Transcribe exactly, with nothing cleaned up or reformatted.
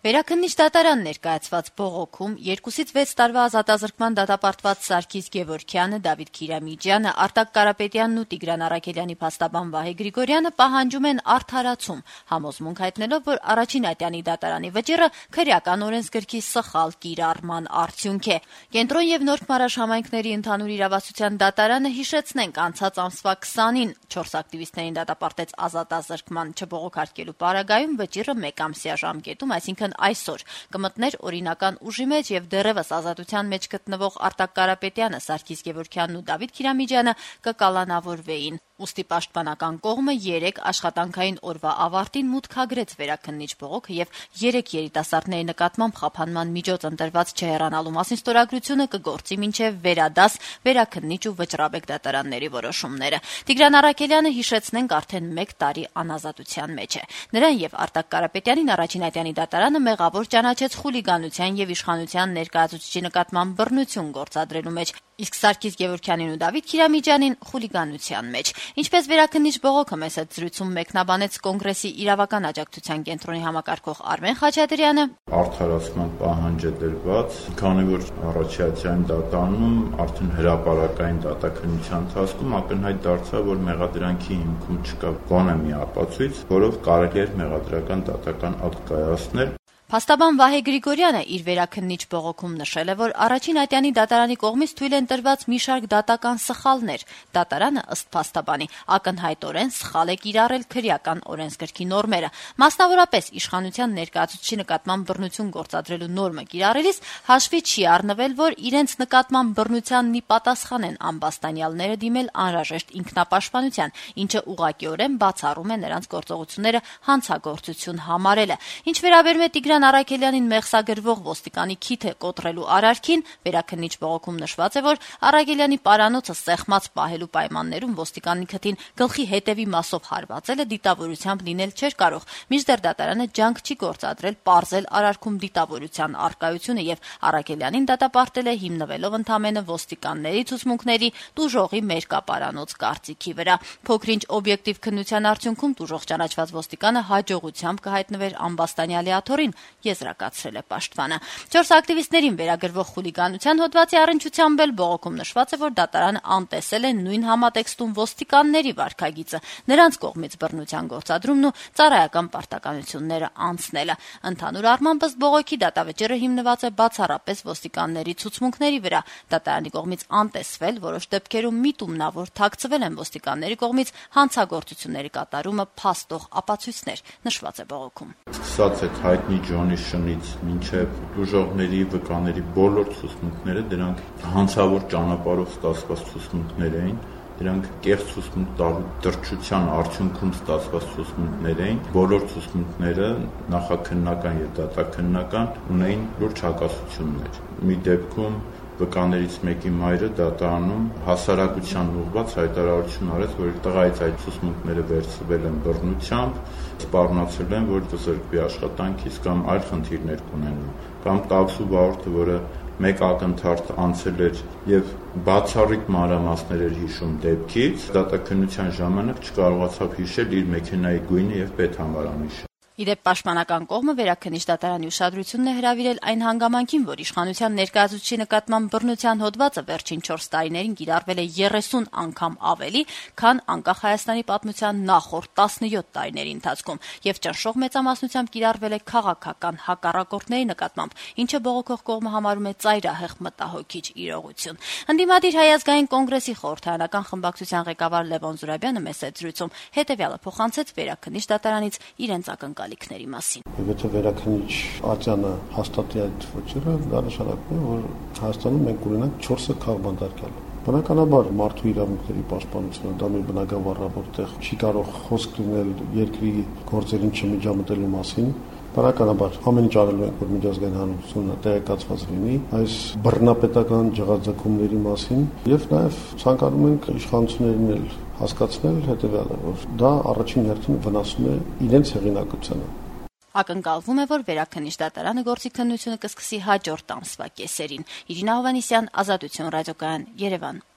Վերաքննիչ դատարան ներկայացված բողոքում երկուսից վեց տարվա ազատազրկման դատապարտված Սարգիս Գևորգյանը, Դավիթ Քիրամիջյանը, Արտակ Կարապետյանն ու Տիգրան Արաքելյանի փաստաբան Վահե Գրիգորյանը պահանջում են արդարացում, համոզմունք հայտնելով, որ առաջին ատյանի դատարանի վճիռը քրեական օրենսգրքի սխալ կիրառման արդյունք է։ Կենտրոն եւ Նորք Մարաշ համայնքների ընդհանուր իրավասության դատարանը, հիշեցնենք, անցած ամսվա քսանին չորս ակտիվիստներին դատապարտեց ազատազրկման չբողոքարկելու պարագայում վճիռը մեկ ամսյա ժամկետում, այսինքն այսօր կմտներ օրինական ուժի մեջ եւ դեռևս ազատության մեջ գտնվող Արտակ Կարապետյանը, Սարգիս Գևորգյանն ու Դավիթ Քիրամիջյանը կկալանավորվեին։ Ուստի պաշտպանական կողմը երեք աշխատանքային օրվա ավարտին մուտք հագրեց վերաքննիչ բողոքը եւ երեք երիտասարդների նկատմամբ խափանման միջոց ընտրված չհեռանալու մասին ստորագրությունը կգործի մինչեւ վերադաս վերաքննիչ ու վճռաբեկ դատարանների որոշումները։ Տիգրան Արաքելյանը, հիշեցնենք, արդեն մեկ տարի անազատության մեջ է։ Նրան եւ Արտակ Կարապետյանին առաջին ատյանի դատարանը մեղավոր ճանաչեց խուլիգանության եւ իշխանության ներկայացուցիչի նկատմամբ բռնություն գործադրելու մեջ, իսկ Սարգիս Գևորգյանին ու Դավիթ Քիրամիջյանին խուլիգանության մեջ։ Ինչպես վերաքննիչ բողոքը մեծ զրույցում մեկնաբանեց Կոնգրեսի իրավական աջակցության կենտրոնի համակարգող Արմեն Խաչատրյանը, արդարացման պահանջ է դրված, քանի որ առաջին դատարանում արդեն հրապարակային դատաքննության ընթացքում ակնհայտ դարձավ, որ մեղադրանքի հիմքում չկա գոնե մի ապացույց, որով կարելի էր մեղադրական դատական ակտ կայացնել։ Փաստաբան Վահե Գրիգորյանը իր վերաքննիչ բողոքում նշել է, որ առաջին ատյանի դատարանի կողմից թույլ են տրված մի շարք դատական սխալներ։ Դատարանը, ըստ փաստաբանի, ակնհայտորեն սխալ է կիրառել քրեական օրենսգրքի նորմերը։ Մասնավորապես իշխանության ներկայացուցիչի նկատմամբ բռնություն գործադրելու նորմը կիրառելիս հաշվի չի առնվել, որ իրենց նկատմամբ բռնությանն ի պատասխան են ամբաստանյալները դիմել անհրաժեշտ ինքնապաշտպանության, ինչը ուղղակիորեն բացառում է նրանց գործողությունները հանցագործություն համարելը։ Ինչ վերաբերում է Տիգրան Արաքելյանին մեղսագրվող ոստիկանի քիթը կոտրելու արարքին, վերաքննիչ բողոքում նշված է, որ Արաքելյանի պարանոցը սեղմած պահելու պայմաններում ոստիկանի քթին գլխի հետևի մասով հարվածելը դիտավորությամբ լինել չէր կարող, մինչդեռ դատարանը ջանք չի գործադրել պարզել արարքում դիտավորության առկայությունը եւ Արաքելյանին դատապարտել է հիմնվելով ընդամենը ոստիկանների ցուցմունքների տուժողի մերկապարանոց կարծիքի վրա։ Փոքրինչ օբյեկտիվ քննության արդյունքում տուժող ճանաչված ոստիկանը հաջողությամբ կհայտնվեր ամբաստանյալի աթոռին, եզրակացրել է պաշտպանը։ Չորս ակտիվիստներին վերագրվող խուլիգանության հոդվածի առնչությամբ էլ բողոքում նշված է, որ դատարանը անտեսել է նույն համատեքստում ոստիկանների վարքագիծը, նրանց կողմից բռնության գործադրումն ու ծառայական պարտականությունները անցնելը։ Ընդհանուր առմամբ ըստ բողոքի դատավճիռը հիմնված է բացառապես ոստիկանների ցուցմունքների վրա։ Դատարանի կողմից անտեսվել, որոշ դեպքերում միտումնավոր թաքցվել են ոստիկանների կողմից հանցագործությունների կատարումը փաստող ապացույցներ, նշված է բողոքում։ Սկսած այդ հայտնի Ջոնի շնից մինչև տուժողների, վկաների բոլոր ցուցմունքները դրանք հանցավոր ճանապարհով ստացված ցուցմունքներ էին, դրանք կեղծ ցուցմունք տալու դրդության արդյունքում ստացված ցուցմունքներ էին։ Բոլոր ցուցմունքները նախաքննական եւ դատաքննական ունեին լուրջ հակասություններ։ Մի դեպքում վկաներից մեկի մայրը դատարանում հասարակության ուղղված հայտարարություն արեց, որ տղայից այդ ցուցմունքները վերցվել են բռնությամբ, սպառնացել են, որ զրկվի աշխատանքից կամ այլ խնդիրներ կունենա, կամ տաքսու վարորդը, որը մեկ ակնթարթ անցել էր եւ բացառիկ մանրամասներ էր հիշում դեպքից, դատաքննության ժամանակ չկարողացավ հիշել իր մեքենայի գույնը եւ պետհամարանիշը։ Իդեպ պաշտպանական կողմը վերաքննիչ դատարանի ուշադրությունն է հրավիրել այն հանգամանքին, որ իշխանության ներկայացուցիչի նկատմամբ բռնության հոդվածը վերջին չորս տարիներին կիրառվել է երեսուն անգամ ավելի, քան անկախ Հայաստանի պատմության նախորդ տասնյոթ տարիների ընթացքում, եւ ճնշող մեծամասնությամբ կիրառվել է քաղաքական հակառակորդների նկատմամբ, ինչը բողոքող կողմը համարում է ծայրահեղ մտահոգիչ իրողություն։ Ընդդիմադիր Հայ ազգային կոնգրեսի խորհրդարանական խմբակցության ղեկավար Լևոն Զուրաբյանը մեծ զրույցում հետեւյալը փոխանցեց վերաքննիչ դատարանից իրենց ակնկալիքների մասին։ Եթե վերաքննիչ ատյանը հաստատի այդ ոչերը, դա նշանակում է, որ Հայաստանում մենք ունենանք չորսը քաղբանտարկյալ։ Բնականաբար մարդու իրավունքների պաշտպանությունը դա մի բնագավառ է, որտեղ չի կարող խոսք լինել երկրի գործերին չմիջամտելու մասին։ Բնականաբար ամեն ինչ արելու ենք, որ միջազգային հանրությունը տեղեկացված լինի այս բռնապետական ջղաձգումների մասին եւ նաեւ ցանկանում ենք իշխանություններին էլ հասկացնել հետեւյալը, որ դա առաջին հերթին վնասում է իրենց հեղինակությանը։ Ակնկալվում է, որ վերաքննիչ դատարանը գործի քննությունը կսկսի հաջորդ ամսվա կեսերին։ Իրինա Հովհաննիսյան, Ազատություն ռադիոկայան, Երևան։